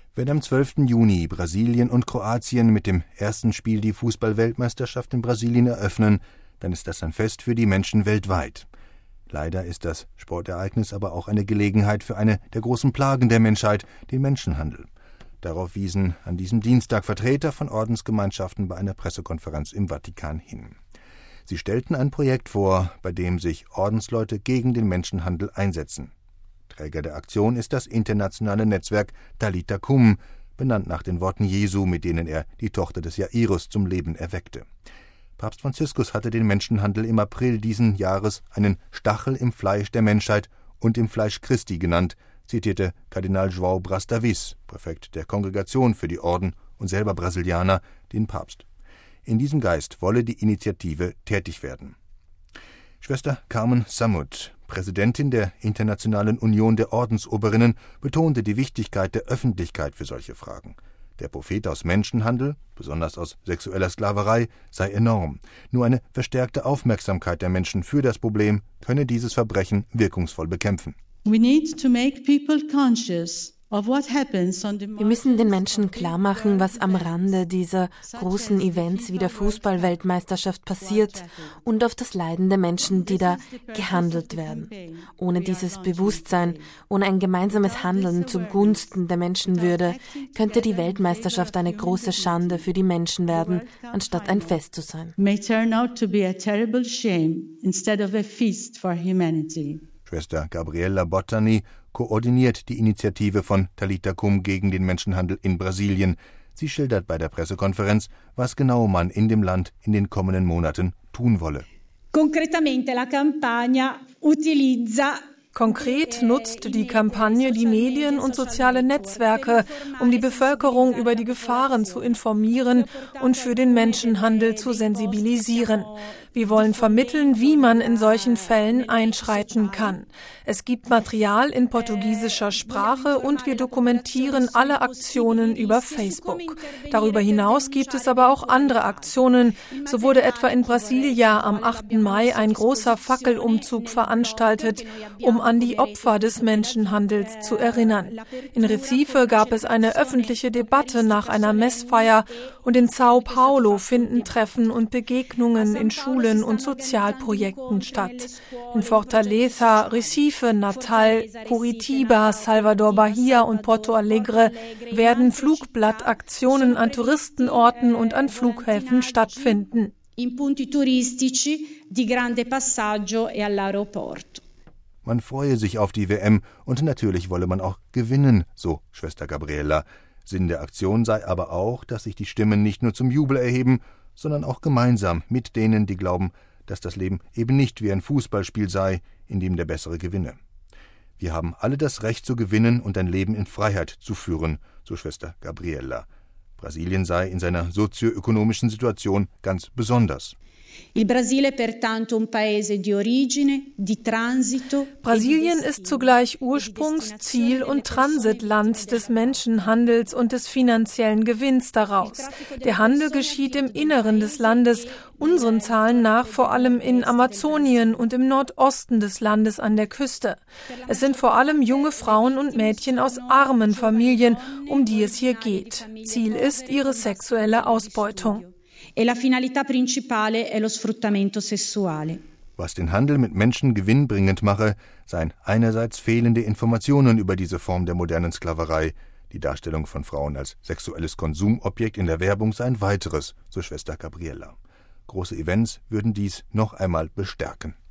Wenn am 12. Juni Brasilien und Kroatien mit dem ersten Spiel die Fußball-Weltmeisterschaft in Brasilien eröffnen, dann ist das ein Fest für die Menschen weltweit. Leider ist das Sportereignis aber auch eine Gelegenheit für eine der großen Plagen der Menschheit, den Menschenhandel. Darauf wiesen an diesem Dienstag Vertreter von Ordensgemeinschaften bei einer Pressekonferenz im Vatikan hin. Sie stellten ein Projekt vor, bei dem sich Ordensleute gegen den Menschenhandel einsetzen. Träger der Aktion ist das internationale Netzwerk Talitha Kum, benannt nach den Worten Jesu, mit denen er die Tochter des Jairus zum Leben erweckte. Papst Franziskus hatte den Menschenhandel im April diesen Jahres einen Stachel im Fleisch der Menschheit und im Fleisch Christi genannt, zitierte Kardinal João Bras Davis, Präfekt der Kongregation für die Orden und selber Brasilianer, den Papst. In diesem Geist wolle die Initiative tätig werden. Schwester Carmen Samut, Präsidentin der Internationalen Union der Ordensoberinnen, betonte die Wichtigkeit der Öffentlichkeit für solche Fragen. Der Profit aus Menschenhandel, besonders aus sexueller Sklaverei, sei enorm. Nur eine verstärkte Aufmerksamkeit der Menschen für das Problem könne dieses Verbrechen wirkungsvoll bekämpfen. We need to make people conscious. Wir müssen den Menschen klar machen, was am Rande dieser großen Events wie der Fußball-Weltmeisterschaft passiert und auf das Leiden der Menschen, die da gehandelt werden. Ohne dieses Bewusstsein, ohne ein gemeinsames Handeln zugunsten der Menschenwürde, könnte die Weltmeisterschaft eine große Schande für die Menschen werden, anstatt ein Fest zu sein. Schwester Gabriella Bottani koordiniert die Initiative von Talitha Kum gegen den Menschenhandel in Brasilien. Sie schildert bei der Pressekonferenz, was genau man in dem Land in den kommenden Monaten tun wolle. Konkret nutzt die Kampagne die Medien und soziale Netzwerke, um die Bevölkerung über die Gefahren zu informieren und für den Menschenhandel zu sensibilisieren. Wir wollen vermitteln, wie man in solchen Fällen einschreiten kann. Es gibt Material in portugiesischer Sprache und wir dokumentieren alle Aktionen über Facebook. Darüber hinaus gibt es aber auch andere Aktionen. So wurde etwa in Brasilia am 8. Mai ein großer Fackelumzug veranstaltet, um an die Opfer des Menschenhandels zu erinnern. In Recife gab es eine öffentliche Debatte nach einer Messfeier und in São Paulo finden Treffen und Begegnungen in Schulen und Sozialprojekten statt. In Fortaleza, Recife, Natal, Curitiba, Salvador Bahia und Porto Alegre werden Flugblattaktionen an Touristenorten und an Flughäfen stattfinden. In punti turistici di grande passaggio e all'aeroporto. Man freue sich auf die WM und natürlich wolle man auch gewinnen, so Schwester Gabriella. Sinn der Aktion sei aber auch, dass sich die Stimmen nicht nur zum Jubel erheben, sondern auch gemeinsam mit denen, die glauben, dass das Leben eben nicht wie ein Fußballspiel sei, in dem der Bessere gewinne. Wir haben alle das Recht zu gewinnen und ein Leben in Freiheit zu führen, so Schwester Gabriella. Brasilien sei in seiner sozioökonomischen Situation ganz besonders. Brasilien ist zugleich Ursprungs-, Ziel- und Transitland des Menschenhandels und des finanziellen Gewinns daraus. Der Handel geschieht im Inneren des Landes, unseren Zahlen nach vor allem in Amazonien und im Nordosten des Landes an der Küste. Es sind vor allem junge Frauen und Mädchen aus armen Familien, um die es hier geht. Ziel ist ihre sexuelle Ausbeutung. La finalità principale è lo sfruttamento sessuale. Was den Handel mit Menschen gewinnbringend mache, seien einerseits fehlende Informationen über diese Form der modernen Sklaverei. Die Darstellung von Frauen als sexuelles Konsumobjekt in der Werbung sei ein weiteres, so Schwester Gabriella. Große Events würden dies noch einmal bestärken.